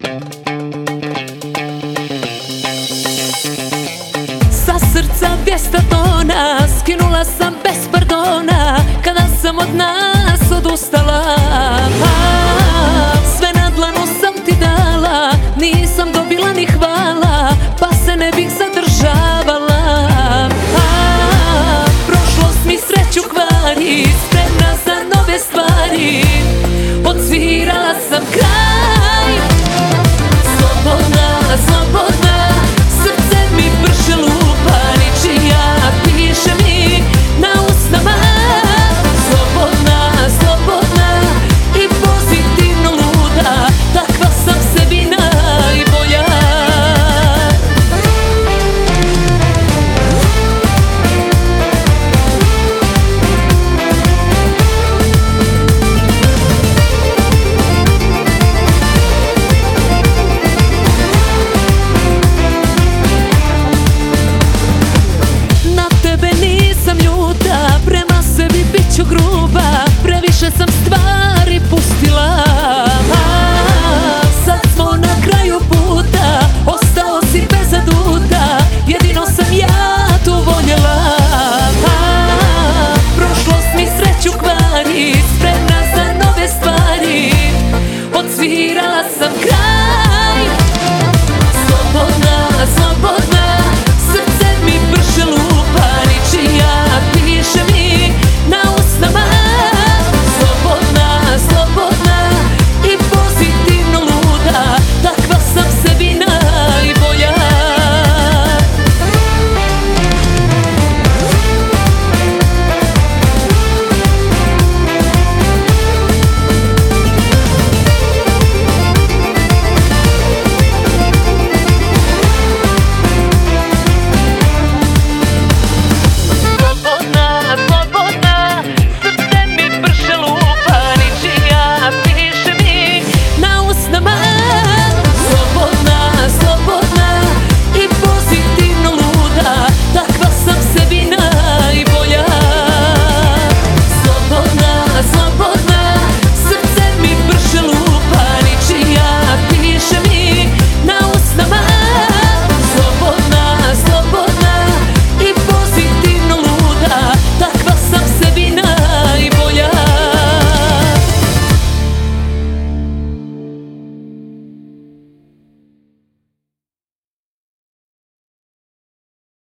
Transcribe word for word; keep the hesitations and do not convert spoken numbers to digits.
Sa srca dvjesto tona skinula sam bez pardona kada sam od nas odustala. Sve na dlanu sam ti dala, nisam dobila ni hvala, pa se ne bih zadržavala. Prošlost mi sreću kvari, spremna za nove stvari, odsvirala sam kraj. Slobodna, slobodna, srce mi brže lupa, ničija piše mi na usnama. Slobodna, slobodna i pozitivno luda, takva sam sebi najbolja. Gruba, previše sam stvari pustila. Sad smo na kraju puta, ostao si bez aduta, jedino sam ja tu voljela. Prošlost mi sreću kvari, spremna za nove stvari, odsvirala sam kraj.